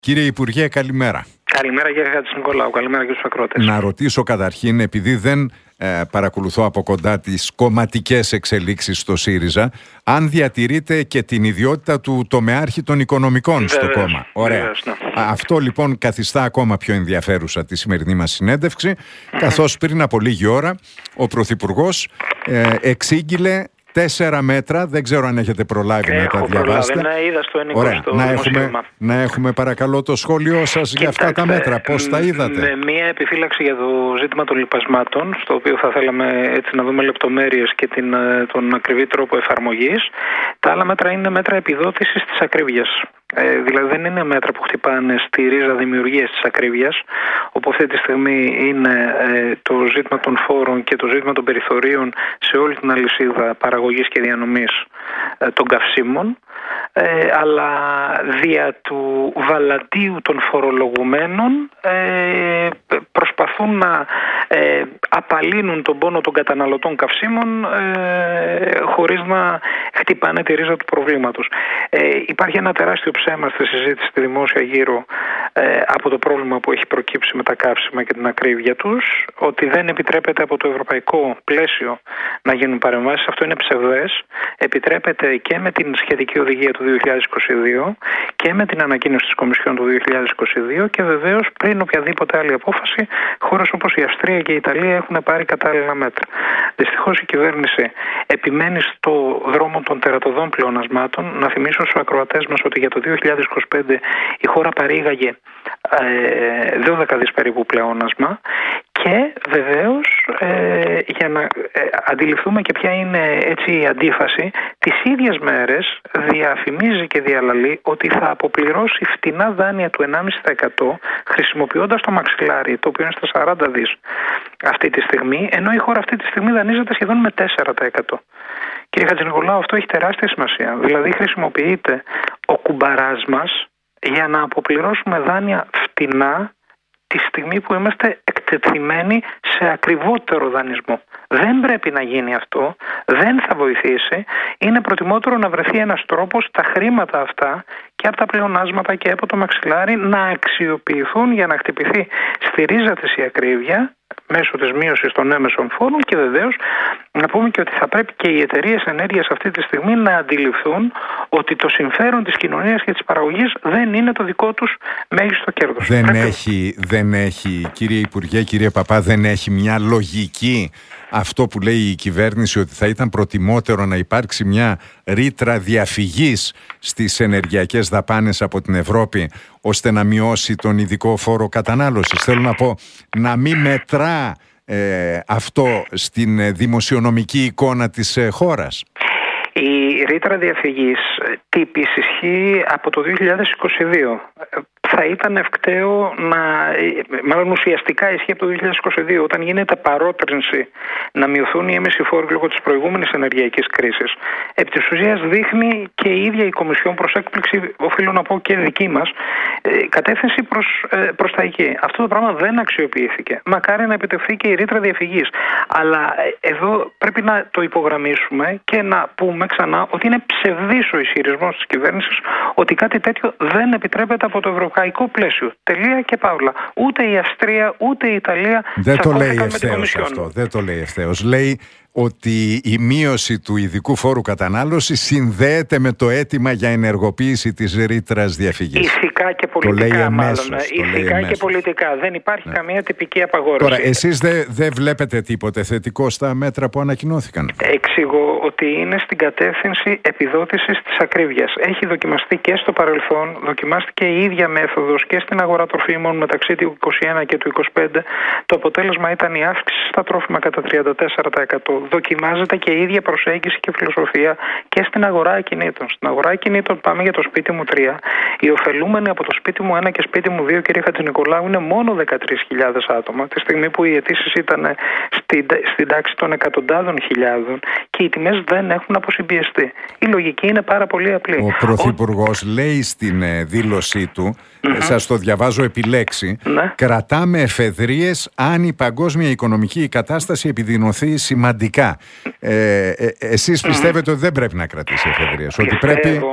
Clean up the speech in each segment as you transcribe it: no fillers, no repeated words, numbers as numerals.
Κύριε Υπουργέ, καλημέρα. Καλημέρα κύριε Χατζηνικολάου, καλημέρα και στους ακρότες. Να ρωτήσω καταρχήν, επειδή δεν παρακολουθώ από κοντά τις κομματικές εξελίξεις στο ΣΥΡΙΖΑ, αν διατηρείτε και την ιδιότητα του τομεάρχη των οικονομικών στο κόμμα. Ωραία. Βεβαίως, ναι. Αυτό λοιπόν καθιστά ακόμα πιο ενδιαφέρουσα τη σημερινή μας συνέντευξη, καθώς πριν από λίγη ώρα ο Πρωθυπουργός εξήγηλε 4 μέτρα, δεν ξέρω αν έχετε προλάβει να τα διαβάσετε. Ναι, είδα στο ενικό. Ωραία, να έχουμε παρακαλώ το σχόλιο σας για αυτά τα μέτρα, πώς τα είδατε? Με μία επιφύλαξη για το ζήτημα των λιπασμάτων, στο οποίο θα θέλαμε έτσι να δούμε λεπτομέρειες και τον ακριβή τρόπο εφαρμογής. Τα άλλα μέτρα είναι μέτρα επιδότησης της ακρίβειας. Δηλαδή δεν είναι μέτρα που χτυπάνε στη ρίζα δημιουργίας της ακρίβειας, όπου αυτή τη στιγμή είναι το ζήτημα των φόρων και το ζήτημα των περιθωρίων σε όλη την αλυσίδα παραγωγής και διανομής των καυσίμων, αλλά δια του βαλαντίου των φορολογουμένων προσπαθούν να απαλύνουν τον πόνο των καταναλωτών καυσίμων χωρίς να χτυπάνε τη ρίζα του προβλήματος. Υπάρχει ένα τεράστιο ψέμα στη συζήτηση στη δημόσια γύρω από το πρόβλημα που έχει προκύψει με τα καύσιμα και την ακρίβεια τους, ότι δεν επιτρέπεται από το ευρωπαϊκό πλαίσιο να γίνουν παρεμβάσεις. Αυτό είναι ψευδές. Επιτρέπεται και με την σχετική οδηγία του 2022 και με την ανακοίνωση της Κομισιόν του 2022 και βεβαίως πριν οποιαδήποτε άλλη απόφαση, χώρες όπως η Αυστρία και η Ιταλία έχουν πάρει κατάλληλα μέτρα. Δυστυχώς η κυβέρνηση επιμένει στο δρόμο των τερατωδών πλεονασμάτων. Να θυμίσω στους ακροατές μας ότι για το 2025 η χώρα παρήγαγε 12 δις περίπου πλεόνασμα και βεβαίως για να αντιληφθούμε και ποια είναι έτσι η αντίφαση, τις ίδιες μέρες διαφημίζει και διαλαλεί ότι θα αποπληρώσει φτηνά δάνεια του 1,5% χρησιμοποιώντας το μαξιλάρι, το οποίο είναι στα 40 δις αυτή τη στιγμή, ενώ η χώρα αυτή τη στιγμή δανείζεται σχεδόν με 4%. Κύριε Χατζηνικολάου, αυτό έχει τεράστια σημασία. Δηλαδή χρησιμοποιείται ο κουμπαράς μας για να αποπληρώσουμε δάνεια φτηνά τη στιγμή που είμαστε εκτεθειμένοι σε ακριβότερο δανεισμό. Δεν πρέπει να γίνει αυτό, δεν θα βοηθήσει. Είναι προτιμότερο να βρεθεί ένας τρόπος τα χρήματα αυτά και από τα πλεονάσματα και από το μαξιλάρι να αξιοποιηθούν για να χτυπηθεί στη ρίζα της η ακρίβεια μέσω της μείωσης των έμεσων φόρων και βεβαίως να πούμε και ότι θα πρέπει και οι εταιρείες ενέργειας αυτή τη στιγμή να αντιληφθούν ότι το συμφέρον της κοινωνίας και της παραγωγής δεν είναι το δικό τους μέγιστο κέρδος. Δεν έχει, κύριε Υπουργέ, κύριε Παπά, δεν έχει μια λογική αυτό που λέει η κυβέρνηση, ότι θα ήταν προτιμότερο να υπάρξει μια ρήτρα διαφυγής στις ενεργειακές δαπάνες από την Ευρώπη ώστε να μειώσει τον ειδικό φόρο κατανάλωσης? Θέλω να πω, να μην μετρά αυτό στην δημοσιονομική εικόνα της χώρας. Η ρήτρα διαφυγής τύπης ισχύει από το 2022. Θα ήταν ευκταίο μάλλον ουσιαστικά ισχύει από το 2022, όταν γίνεται παρότρινση να μειωθούν οι έμεσοι φόροι λόγω της προηγούμενης ενεργειακής κρίσης. Επί της ουσίας δείχνει και η ίδια η Κομισιόν, προς έκπληξη, οφείλω να πω και δική μας, κατεύθυνση προς τα εκεί. Αυτό το πράγμα δεν αξιοποιήθηκε. Μακάρι να επιτευχθεί και η ρήτρα διαφυγής. Αλλά εδώ πρέπει να το υπογραμμίσουμε και να πούμε ξανά ότι είναι ψευδής ο ισχυρισμός της κυβέρνησης ότι κάτι τέτοιο δεν επιτρέπεται από το ευρωπαϊκό πλαίσιο. Τελεία και παύλα. Ούτε η Αυστρία ούτε η Ιταλία δεν το λέει ευθέως αυτό. Δεν το λέει ευθέως. Λέει ότι η μείωση του ειδικού φόρου κατανάλωσης συνδέεται με το αίτημα για ενεργοποίηση της ρήτρας διαφυγής. Ηθικά και πολιτικά, μάλλον. Ηθικά και πολιτικά. Δεν υπάρχει καμία τυπική απαγόρευση. Τώρα, εσείς δεν βλέπετε τίποτε θετικό στα μέτρα που ανακοινώθηκαν? Εξηγώ ότι είναι στην κατεύθυνση επιδότησης της ακρίβειας. Έχει δοκιμαστεί και στο παρελθόν, δοκιμάστηκε η ίδια μέθοδος και στην αγορά τροφίμων μεταξύ του 2021 και του 2025. Το αποτέλεσμα ήταν η αύξηση στα τρόφιμα κατά 34%. Δοκιμάζεται και η ίδια προσέγγιση και φιλοσοφία και στην αγορά ακινήτων. Στην αγορά ακινήτων, πάμε για το σπίτι μου 3. Οι ωφελούμενοι από το σπίτι μου 1 και σπίτι μου 2, κύριε Χατζηνικολάου, είναι μόνο 13.000 άτομα. Τη στιγμή που οι αιτήσεις ήταν στην τάξη των εκατοντάδων χιλιάδων και οι τιμές δεν έχουν αποσυμπιεστεί. Η λογική είναι πάρα πολύ απλή. Ο Πρωθυπουργός λέει στην δήλωσή του, σας το διαβάζω επί λέξη, κρατάμε εφεδρείες αν η παγκόσμια οικονομική κατάσταση επιδεινωθεί σημαντικά. Εσείς πιστεύετε ότι δεν πρέπει να κρατήσει εφεδρείες? Ότι πρέπει...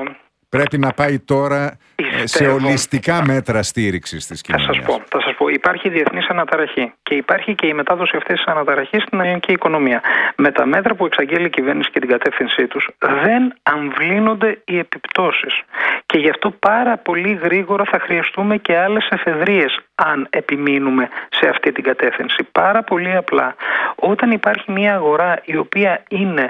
πρέπει να πάει τώρα σε ολιστικά μέτρα στήριξης της κοινωνίας. Θα σας πω, υπάρχει διεθνής αναταραχή και υπάρχει και η μετάδοση αυτής της αναταραχής στην ελληνική οικονομία. Με τα μέτρα που εξαγγέλει η κυβέρνηση και την κατεύθυνσή τους δεν αμβλύνονται οι επιπτώσεις. Και γι' αυτό πάρα πολύ γρήγορα θα χρειαστούμε και άλλες εφεδρείες αν επιμείνουμε σε αυτή την κατεύθυνση. Πάρα πολύ απλά, όταν υπάρχει μια αγορά η οποία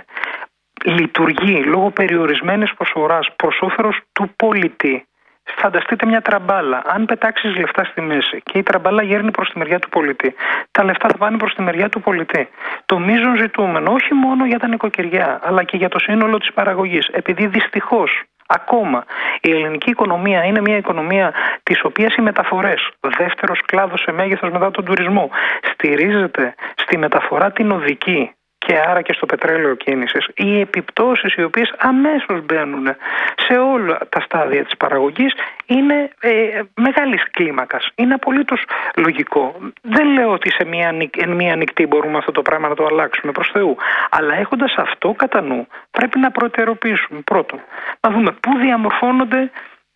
λειτουργεί λόγω περιορισμένης προσφοράς προς όφελος του πολιτή. Φανταστείτε μια τραμπάλα. Αν πετάξεις λεφτά στη μέση και η τραμπάλα γέρνει προς τη μεριά του πολιτή, τα λεφτά θα πάνε προς τη μεριά του πολιτή. Το μείζον ζητούμενο, όχι μόνο για τα νοικοκυριά, αλλά και για το σύνολο της παραγωγής. Επειδή δυστυχώς ακόμα η ελληνική οικονομία είναι μια οικονομία της οποίας οι μεταφορές, δεύτερος κλάδος σε μέγεθος μετά τον τουρισμό, στηρίζεται στη μεταφορά την οδική και άρα και στο πετρέλαιο κίνησης, οι επιπτώσεις οι οποίες αμέσως μπαίνουν σε όλα τα στάδια της παραγωγής είναι μεγάλης κλίμακας. Είναι απολύτως λογικό. Δεν λέω ότι σε μία νυχτή μπορούμε αυτό το πράγμα να το αλλάξουμε προς Θεού. Αλλά έχοντας αυτό κατά νου, πρέπει να προτεραιοποιήσουμε πρώτον, να δούμε πού διαμορφώνονται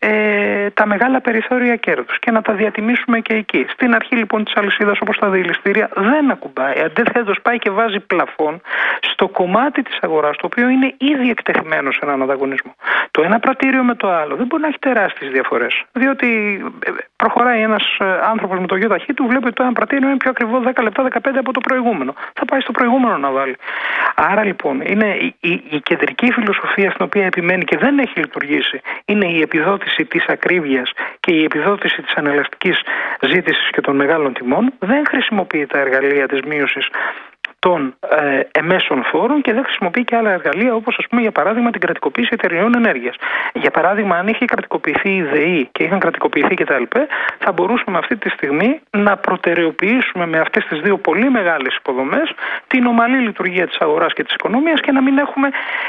τα μεγάλα περιθώρια κέρδους και να τα διατιμήσουμε και εκεί. Στην αρχή λοιπόν της αλυσίδας, όπως τα δηληστήρια, δεν ακουμπάει. Αντίθετος πάει και βάζει πλαφόν στο κομμάτι της αγοράς, το οποίο είναι ήδη εκτεθειμένο σε έναν ανταγωνισμό. Το ένα πρατήριο με το άλλο δεν μπορεί να έχει τεράστιες διαφορές. Διότι προχωράει ένας άνθρωπος με το γιο ταχύ του, βλέπει ότι το ένα πρατήριο είναι πιο ακριβό 10 λεπτά, 15 από το προηγούμενο. Θα πάει στο προηγούμενο να βάλει. Άρα λοιπόν είναι η κεντρική φιλοσοφία στην οποία επιμένει και δεν έχει λειτουργήσει, είναι η επιδότηση της ακρίβειας και η επιδότηση της ανελαστικής ζήτησης και των μεγάλων τιμών. Δεν χρησιμοποιεί τα εργαλεία της μείωσης των εμέσων φόρων και δεν χρησιμοποιεί και άλλα εργαλεία, όπως ας πούμε για παράδειγμα την κρατικοποίηση εταιρεών ενέργειας. Για παράδειγμα, αν είχε κρατικοποιηθεί η ΔΕΗ και είχαν κρατικοποιηθεί και τα ΕΛΠ, θα μπορούσαμε αυτή τη στιγμή να προτεραιοποιήσουμε με αυτές τις δύο πολύ μεγάλες υποδομές την ομαλή λειτουργία της αγοράς και της οικονομίας και να μην έχουμε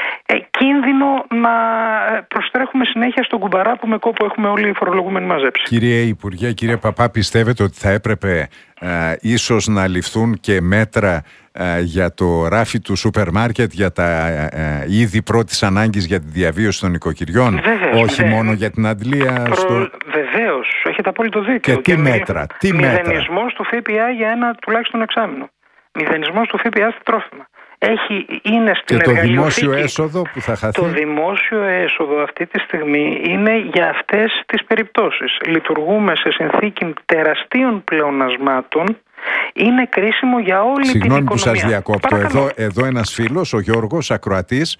κίνδυνο να προστρέχουμε συνέχεια στον κουμπαρά που με κόπο έχουμε όλοι οι φορολογούμενοι μαζέψει. Κύριε Υπουργέ, κύριε Παπά, πιστεύετε ότι θα έπρεπε ίσως να ληφθούν και μέτρα για το ράφι του σούπερ μάρκετ, για τα είδη πρώτης ανάγκης για τη διαβίωση των νοικοκυριών, όχι μόνο για την αντλία? Βεβαίως, έχετε απόλυτο δίκιο. Και τι μέτρα? Μηδενισμός του ΦΠΑ για ένα τουλάχιστον εξάμηνο. Μηδενισμός του ΦΠΑ στα τρόφιμα. Είναι στην και το δημόσιο έσοδο που θα χαθεί. Το δημόσιο έσοδο αυτή τη στιγμή είναι για αυτές τις περιπτώσεις. Λειτουργούμε σε συνθήκη τεραστίων πλεονασμάτων. Είναι κρίσιμο για όλη την οικονομία. Συγγνώμη που σας διακόπτω. Εδώ ένας φίλος, ο Γιώργος, ακροατής,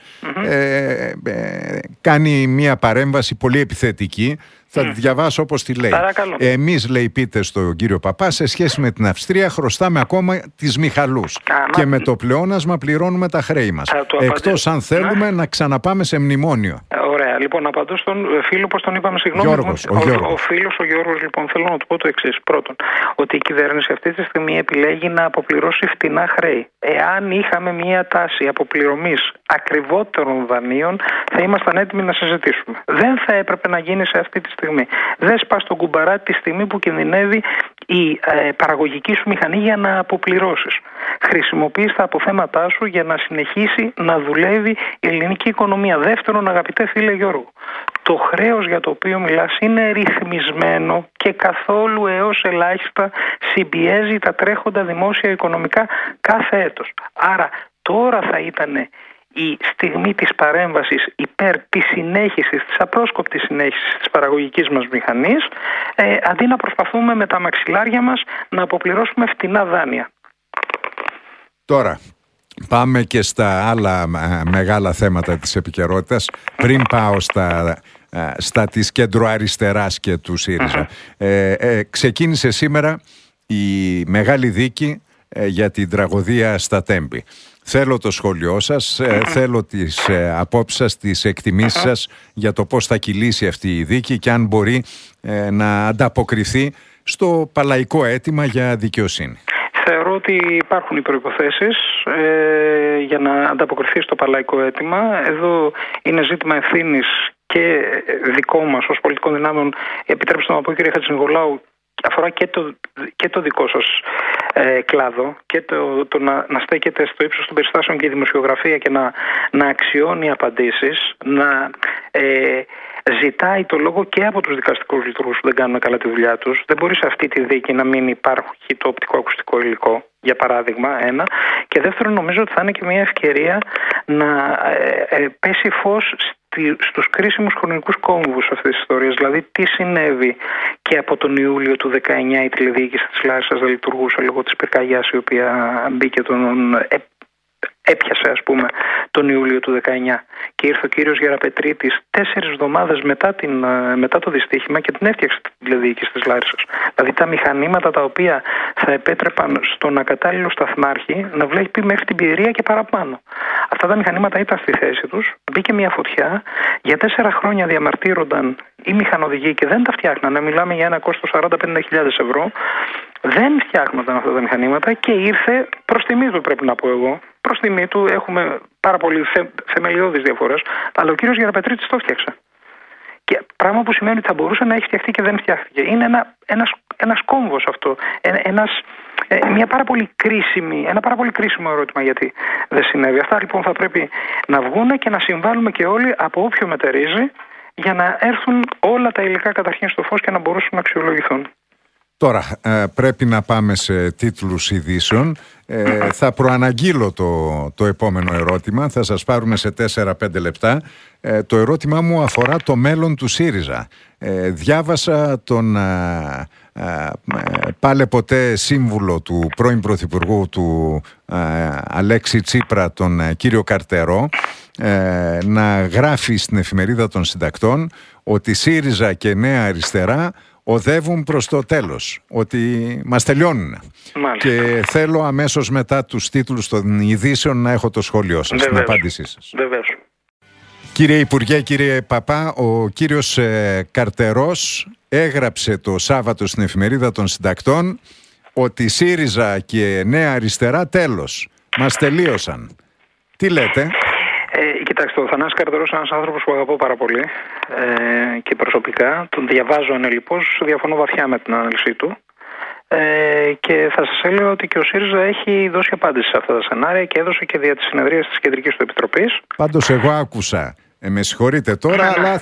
κάνει μια παρέμβαση πολύ επιθετική. Θα τη διαβάσω όπως τη λέει. Εμείς, λέει, πείτε στον κύριο Παπά, σε σχέση με την Αυστρία χρωστάμε ακόμα τις Μιχαλούς. Και με το πλεόνασμα πληρώνουμε τα χρέη μας. Εκτός αν θέλουμε να ξαναπάμε σε μνημόνιο. Ωραία. Λοιπόν, απαντώ στον φίλο, πώς τον είπαμε, συγγνώμη. Ο φίλος ο Γιώργος, λοιπόν, θέλω να του πω το εξής. Πρώτον, ότι η κυβέρνηση αυτή τη στιγμή επιλέγει να αποπληρώσει φτηνά χρέη. Εάν είχαμε μια τάση αποπληρωμής ακριβότερων δανείων, θα ήμασταν έτοιμοι να συζητήσουμε. Δεν θα έπρεπε να γίνει σε αυτή τη στιγμή. Δεν σπάς τον κουμπαρά τη στιγμή που κινδυνεύει η παραγωγική σου μηχανή για να αποπληρώσεις. Χρησιμοποιείς τα αποθέματά σου για να συνεχίσει να δουλεύει η ελληνική οικονομία. Δεύτερον, αγαπητέ φίλε Γιώργο, το χρέος για το οποίο μιλάς είναι ρυθμισμένο και καθόλου έως ελάχιστα συμπιέζει τα τρέχοντα δημόσια οικονομικά κάθε έτος. Άρα τώρα θα ήταν η στιγμή της παρέμβασης υπέρ της συνέχισης, της απρόσκοπτης συνέχισης της παραγωγικής μας μηχανής, αντί να προσπαθούμε με τα μαξιλάρια μας να αποπληρώσουμε φτηνά δάνεια. Τώρα, πάμε και στα άλλα μεγάλα θέματα της επικαιρότητας. Πριν πάω στα της κεντροαριστεράς και του ΣΥΡΙΖΑ. Ξεκίνησε σήμερα η μεγάλη δίκη για την τραγωδία στα Τέμπη. Θέλω το σχόλιο σας, θέλω τις απόψεις σας, τις εκτιμήσεις σας για το πώς θα κυλήσει αυτή η δίκη και αν μπορεί να ανταποκριθεί στο παλαϊκό αίτημα για δικαιοσύνη. Θεωρώ ότι υπάρχουν οι προϋποθέσεις για να ανταποκριθεί στο παλαϊκό αίτημα. Εδώ είναι ζήτημα ευθύνης και δικό μας ως πολιτικών δυνάμεων. Επιτρέψτε να πω, κύριε Χατζηνικολάου, αφορά και το δικό σας κλάδο και το να στέκεται στο ύψος των περιστάσεων και η δημοσιογραφία και να αξιώνει απαντήσεις, να ζητάει το λόγο και από τους δικαστικούς λειτουργούς που δεν κάνουν καλά τη δουλειά τους. Δεν μπορεί σε αυτή τη δίκη να μην υπάρχει το οπτικοακουστικό υλικό, για παράδειγμα, ένα. Και δεύτερον, νομίζω ότι θα είναι και μια ευκαιρία να πέσει φως στους κρίσιμους χρονικούς κόμβους αυτής της ιστορίας. Δηλαδή, τι συνέβη και από τον Ιούλιο του 19 η τηλεδιοίκηση της Λάρισσας δεν λειτουργούσε λόγω της πυρκαγιάς, η οποία μπήκε έπιασε, ας πούμε, τον Ιούλιο του 19 και ήρθε ο κύριος Γεραπετρίτης 4 εβδομάδες μετά το δυστύχημα και την έφτιαξε την τηλεδιοίκηση της Λάρισσας. Δηλαδή τα μηχανήματα τα οποία θα επέτρεπαν στον ακατάλληλο σταθμάρχη να βλέπει μέχρι την Πιερία και παραπάνω. Αυτά τα μηχανήματα ήταν στη θέση τους, μπήκε μια φωτιά, για 4 χρόνια διαμαρτύρονταν οι μηχανοδηγοί και δεν τα φτιάχνανε. Μιλάμε για ένα κόστος 40-50 ευρώ. Δεν φτιάχνονταν αυτά τα μηχανήματα και ήρθε προς τιμή του, πρέπει να πω εγώ. Προς τιμή του, έχουμε πάρα πολύ θεμελιώδεις διαφορές, αλλά ο κύριος Γεραπετρίτης το φτιάξε. Και πράγμα που σημαίνει ότι θα μπορούσε να έχει φτιαχτεί και δεν φτιάχτηκε. Είναι ένας κόμβος αυτό. Ένα πάρα πολύ κρίσιμο ερώτημα γιατί δεν συνέβη. Αυτά λοιπόν θα πρέπει να βγουν και να συμβάλλουμε και όλοι από όποιο μετερίζει για να έρθουν όλα τα υλικά καταρχήν στο φως και να μπορούσαν να αξιολογηθούν. Τώρα πρέπει να πάμε σε τίτλους ειδήσεων. Θα προαναγγείλω το επόμενο ερώτημα. Θα σας πάρουμε σε 4-5 λεπτά. Το ερώτημά μου αφορά το μέλλον του ΣΥΡΙΖΑ. Διάβασα τον πάλε ποτέ σύμβουλο του πρώην Πρωθυπουργού του Αλέξη Τσίπρα, τον κύριο Καρτερό, να γράφει στην Εφημερίδα των Συντακτών ότι ΣΥΡΙΖΑ και Νέα Αριστερά οδεύουν προς το τέλος, ότι μας τελειώνουν. Μάλιστα. Και θέλω αμέσως μετά τους τίτλους των ειδήσεων να έχω το σχόλιο σας, την απάντησή σας. Βεβαίως. Κύριε Υπουργέ, κύριε Παπά, ο κύριος Καρτερός έγραψε το Σάββατο στην Εφημερίδα των Συντακτών ότι ΣΥΡΙΖΑ και Νέα Αριστερά τέλος, μας τελείωσαν. Τι λέτε? Κοιτάξτε, ο Θανάσης Καρτερός είναι ένας άνθρωπος που αγαπώ πάρα πολύ και προσωπικά. Τον διαβάζω ανελιπώς, διαφωνώ βαθιά με την ανάλυση του και θα σας έλεγα ότι και ο ΣΥΡΙΖΑ έχει δώσει απάντηση σε αυτά τα σενάρια και έδωσε και δια της συνεδρίας της Κεντρικής του Επιτροπής. Πάντως εγώ άκουσα, με συγχωρείτε τώρα, αλλά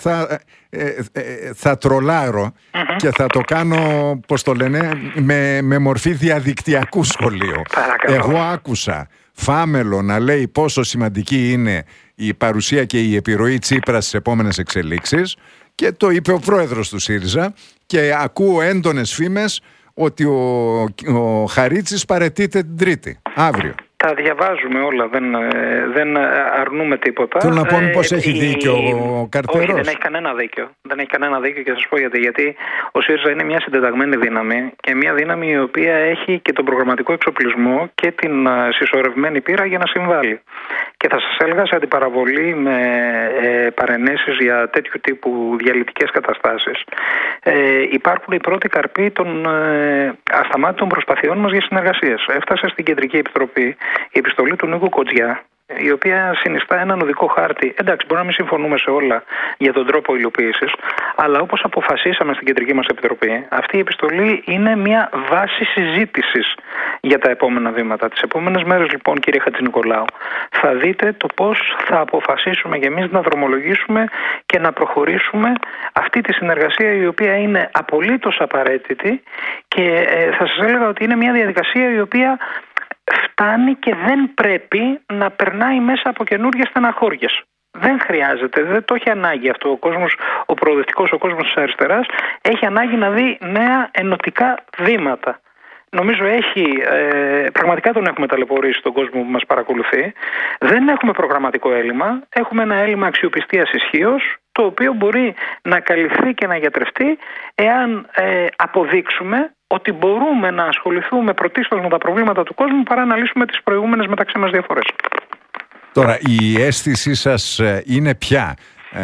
θα τρολάρω και θα το κάνω, πώς το λένε, με μορφή διαδικτυακού σχολείου. Εγώ άκουσα Φάμελο να λέει πόσο σημαντική είναι η παρουσία και η επιρροή Τσίπρα στις επόμενες εξελίξεις και το είπε ο πρόεδρος του ΣΥΡΙΖΑ και ακούω έντονες φήμες ότι ο Χαρίτσης παραιτείται την Τρίτη, αύριο. Τα διαβάζουμε όλα, δεν αρνούμε τίποτα. Θέλω να πω μήπως έχει δίκιο ο Καρτερός. Όχι, δεν έχει κανένα δίκιο. Δεν έχει κανένα δίκιο και θα σας πω γιατί. Γιατί ο ΣΥΡΙΖΑ είναι μια συντεταγμένη δύναμη και μια δύναμη η οποία έχει και τον προγραμματικό εξοπλισμό και την συσσωρευμένη πείρα για να συμβάλλει. Και θα σας έλεγα σε αντιπαραβολή με παρενέσεις για τέτοιου τύπου διαλυτικές καταστάσεις. Υπάρχουν οι πρώτοι καρποί των ασταμάτητων προσπαθειών μας για συνεργασίες. Έφτασε στην Κεντρική Επιτροπή η επιστολή του Νίκου Κοτζιά, η οποία συνιστά έναν οδικό χάρτη. Εντάξει, μπορεί να μην συμφωνούμε σε όλα για τον τρόπο υλοποίησης, αλλά όπως αποφασίσαμε στην Κεντρική μας Επιτροπή, αυτή η επιστολή είναι μια βάση συζήτησης για τα επόμενα βήματα. Τις επόμενες μέρες, λοιπόν, κύριε Χατζηνικολάου, θα δείτε το πώς θα αποφασίσουμε και εμείς να δρομολογήσουμε και να προχωρήσουμε αυτή τη συνεργασία, η οποία είναι απολύτως απαραίτητη και θα σας έλεγα ότι είναι μια διαδικασία η οποία φτάνει και δεν πρέπει να περνάει μέσα από καινούργιες στεναχώριες. Δεν χρειάζεται, δεν το έχει ανάγκη αυτό ο κόσμος, ο προοδευτικός, ο κόσμος της αριστεράς έχει ανάγκη να δει νέα ενωτικά βήματα. Νομίζω πραγματικά τον έχουμε ταλαιπωρήσει τον κόσμο που μας παρακολουθεί. Δεν έχουμε προγραμματικό έλλειμμα, έχουμε ένα έλλειμμα αξιοπιστίας ισχύως, το οποίο μπορεί να καλυφθεί και να γιατρευτεί εάν αποδείξουμε ότι μπορούμε να ασχοληθούμε πρωτίστως με τα προβλήματα του κόσμου παρά να λύσουμε τις προηγούμενες μεταξύ μας διαφορές. Τώρα, η αίσθησή σας είναι ποια?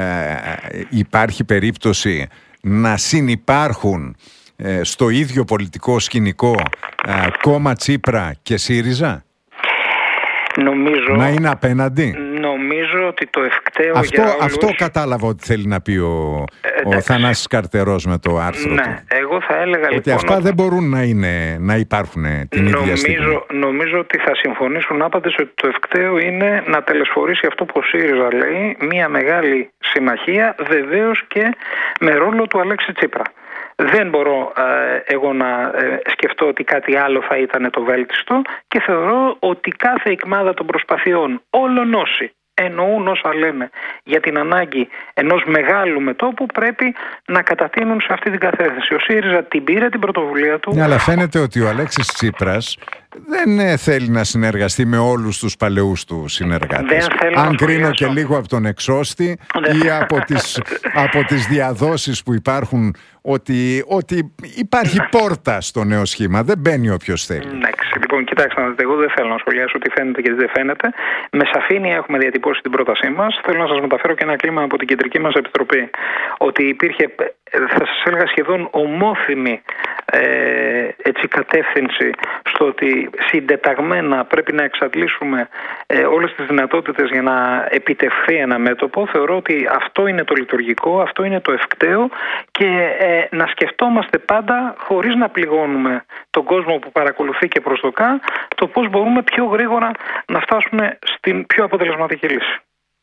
Υπάρχει περίπτωση να συνυπάρχουν στο ίδιο πολιτικό σκηνικό κόμμα Τσίπρα και ΣΥΡΙΖΑ? Νομίζω, να είναι απέναντι. Νομίζω Νομίζω ότι το ευκταίο για όλους... Αυτό κατάλαβα ότι θέλει να πει ο Θανάσης Καρτερός με το άρθρο του. Εγώ θα έλεγα ότι λοιπόν... αυτά δεν μπορούν να υπάρχουν την ίδια στιγμή. Νομίζω ότι θα συμφωνήσουν άπαντες ότι το ευκταίο είναι να τελεσφορήσει αυτό που ο ΣΥΡΙΖΑ λέει, μια μεγάλη συμμαχία, βεβαίως και με ρόλο του Αλέξη Τσίπρα. Δεν μπορώ εγώ να σκεφτώ ότι κάτι άλλο θα ήταν το βέλτιστο και θεωρώ ότι κάθε εκμάδα των προσπαθειών, όλων όσοι εννοούν όσα λένε για την ανάγκη ενός μεγάλου μετώπου, πρέπει να κατατείνουν σε αυτή την κατεύθυνση. Ο ΣΥΡΙΖΑ την πήρε την πρωτοβουλία του. Ναι, αλλά φαίνεται ότι ο Αλέξης Τσίπρας δεν θέλει να συνεργαστεί με όλους τους παλαιούς του συνεργάτες. Αν κρίνω και λίγο από τον εξώστη ή από τις διαδόσεις που υπάρχουν, ότι υπάρχει πόρτα στο νέο σχήμα. Δεν μπαίνει όποιος θέλει. Λοιπόν, κοιτάξτε, εγώ δεν θέλω να σχολιάσω τι φαίνεται και τι δεν φαίνεται. Με σαφήνεια έχουμε διατυπώσει την πρότασή μας. Θέλω να σας μεταφέρω και ένα κλίμα από την κεντρική μας επιτροπή. Ότι υπήρχε, θα σας έλεγα, σχεδόν ομόθυμη κατεύθυνση στο ότι συντεταγμένα πρέπει να εξαντλήσουμε όλες τις δυνατότητες για να επιτευχθεί ένα μέτωπο. Θεωρώ ότι αυτό είναι το λειτουργικό, αυτό είναι το ευκταίο και να σκεφτόμαστε πάντα, χωρίς να πληγώνουμε τον κόσμο που παρακολουθεί και προσδοκά, το πώς μπορούμε πιο γρήγορα να φτάσουμε στην πιο αποτελεσματική λύση.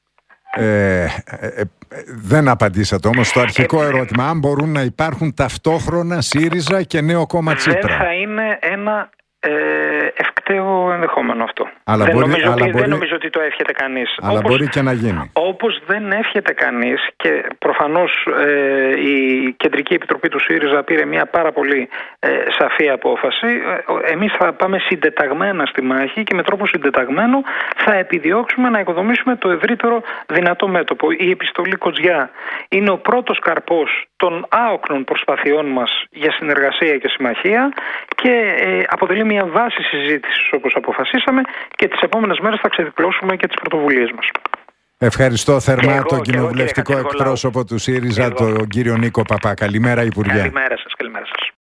Δεν απαντήσατε όμως στο αρχικό ερώτημα. Αν μπορούν να υπάρχουν ταυτόχρονα ΣΥΡΙΖΑ και νέο κόμμα Τσίπρα. Δεν θα είναι ένα ευκταίο ενδεχόμενο αυτό. Δεν νομίζω ότι το εύχεται κανείς. Αλλά μπορεί και να γίνει. Όπως δεν εύχεται κανείς, και προφανώς η Κεντρική Επιτροπή του ΣΥΡΙΖΑ πήρε μια πάρα πολύ σαφή απόφαση. Εμείς θα πάμε συντεταγμένα στη μάχη και με τρόπο συντεταγμένο θα επιδιώξουμε να οικοδομήσουμε το ευρύτερο δυνατό μέτωπο. Η επιστολή Κοτζιά είναι ο πρώτος καρπός των άοκνων προσπαθειών μας για συνεργασία και συμμαχία και αποτελεί μια βάση συζήτησης όπως αποφασίσαμε και τις επόμενες μέρες θα ξεδιπλώσουμε και τις πρωτοβουλίες μας. Ευχαριστώ θερμά τον κοινοβουλευτικό εκπρόσωπο του ΣΥΡΙΖΑ, τον κύριο Νίκο Παπά. Καλημέρα, Υπουργέ. Καλημέρα σας.